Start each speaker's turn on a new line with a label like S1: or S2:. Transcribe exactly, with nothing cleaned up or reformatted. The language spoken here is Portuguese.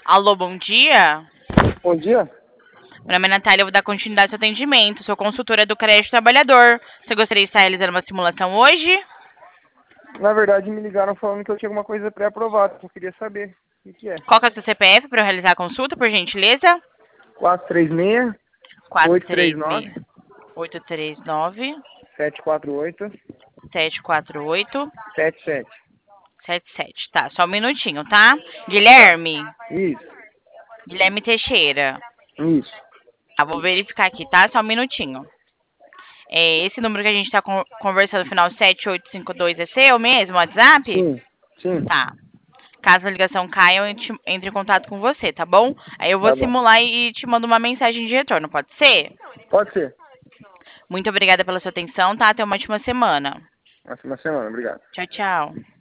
S1: Alô, bom dia.
S2: Bom dia.
S1: Meu nome é Natália, eu vou dar continuidade ao seu atendimento. Sou consultora do Crédito Trabalhador. Você gostaria de estar realizando uma simulação hoje?
S2: Na verdade, me ligaram falando que eu tinha alguma coisa pré-aprovada. Eu queria saber o que, que é.
S1: Qual que é o seu C P F para eu realizar a consulta, por gentileza?
S2: quatro três seis,
S1: quatro
S2: oito três
S1: três
S2: nove,
S1: seis, oito três nove,
S2: sete quatro oito,
S1: sete quatro oito,
S2: sete sete.
S1: sete sete. Tá, só um minutinho, tá?
S2: Tá.
S1: Guilherme.
S2: Isso.
S1: Guilherme Teixeira.
S2: Isso.
S1: Ah, vou verificar aqui, tá? Só um minutinho. É, esse número que a gente tá con- conversando, final sete oito cinco dois, é seu mesmo, WhatsApp?
S2: Sim. Sim.
S1: Tá. Caso a ligação caia, eu te- entre em contato com você, tá bom? Aí eu vou
S2: Tá bom.
S1: simular e te mando uma mensagem de retorno, pode ser?
S2: Pode ser.
S1: Muito obrigada pela sua atenção, tá? Até uma ótima semana.
S2: Próxima semana. Obrigado.
S1: Tchau, tchau.